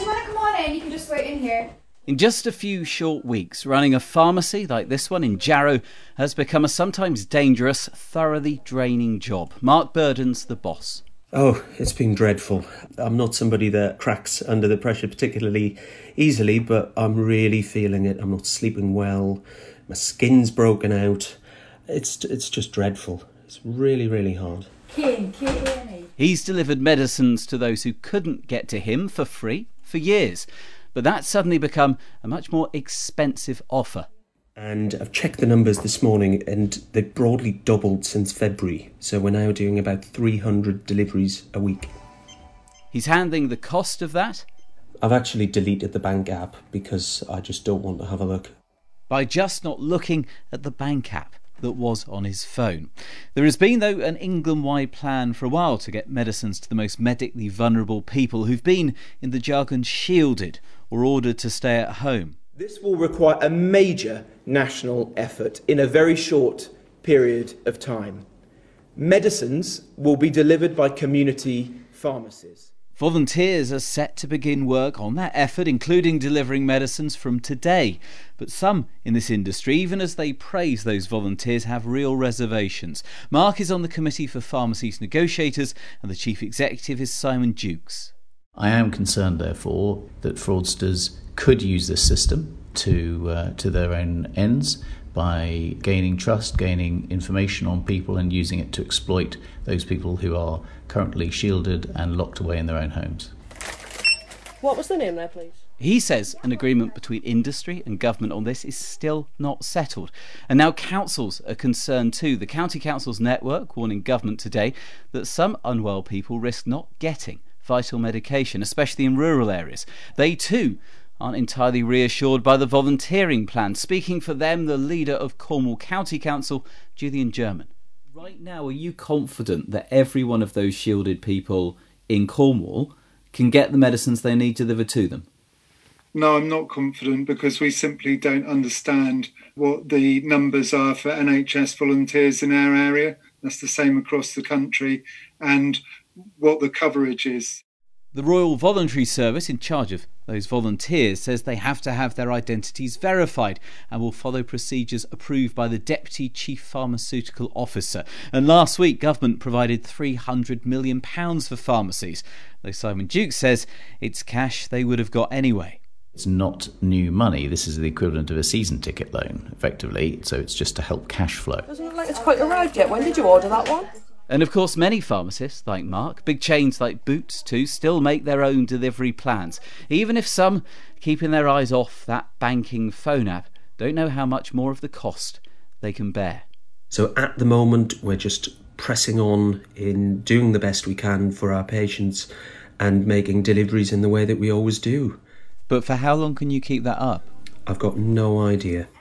you want to come on in, you can just wait in here. In just a few short weeks, running a pharmacy like this one in Jarrow has become a sometimes dangerous, thoroughly draining job. Mark Burden's the boss. Oh, it's been dreadful. I'm not somebody that cracks under the pressure particularly easily, but I'm really feeling it. I'm not sleeping well. My skin's broken out. It's just dreadful. It's really, really hard. He's delivered medicines to those who couldn't get to him for free for years. But that's suddenly become a much more expensive offer. And I've checked the numbers this morning and they've broadly doubled since February. So we're now doing about 300 deliveries a week. He's handling the cost of that. I've actually deleted the bank app because I just don't want to have a look. By just not looking at the bank app that was on his phone. There has been, though, an England-wide plan for a while to get medicines to the most medically vulnerable people who've been, in the jargon, shielded or ordered to stay at home. This will require a major national effort in a very short period of time. Medicines will be delivered by community pharmacies. Volunteers are set to begin work on that effort, including delivering medicines from today. But some in this industry, even as they praise those volunteers, have real reservations. Mark is on the Committee for Pharmacies Negotiators and the Chief Executive is Simon Dukes. I am concerned, therefore, that fraudsters could use this system to their own ends by gaining trust, gaining information on people and using it to exploit those people who are currently shielded and locked away in their own homes. What was the name there, please? He says an agreement between industry and government on this is still not settled. And now councils are concerned too. The County Councils Network warning government today that some unwell people risk not getting vital medication, especially in rural areas. They too aren't entirely reassured by the volunteering plan. Speaking for them, the leader of Cornwall County Council, Julian German. Right now, are you confident that every one of those shielded people in Cornwall can get the medicines they need delivered to them? No, I'm not confident because we simply don't understand what the numbers are for NHS volunteers in our area. That's the same across the country, and what the coverage is. The Royal Voluntary Service, in charge of those volunteers, says they have to have their identities verified and will follow procedures approved by the Deputy Chief Pharmaceutical Officer. And last week, government provided £300 million for pharmacies, though Simon Dukes says it's cash they would have got anyway. It's not new money. This is the equivalent of a season ticket loan, effectively, so it's just to help cash flow. Doesn't look like it's quite arrived yet. When did you order that one? And of course many pharmacists, like Mark, big chains like Boots too, still make their own delivery plans. Even if some, keeping their eyes off that banking phone app, don't know how much more of the cost they can bear. So at the moment we're just pressing on in doing the best we can for our patients and making deliveries in the way that we always do. But for how long can you keep that up? I've got no idea.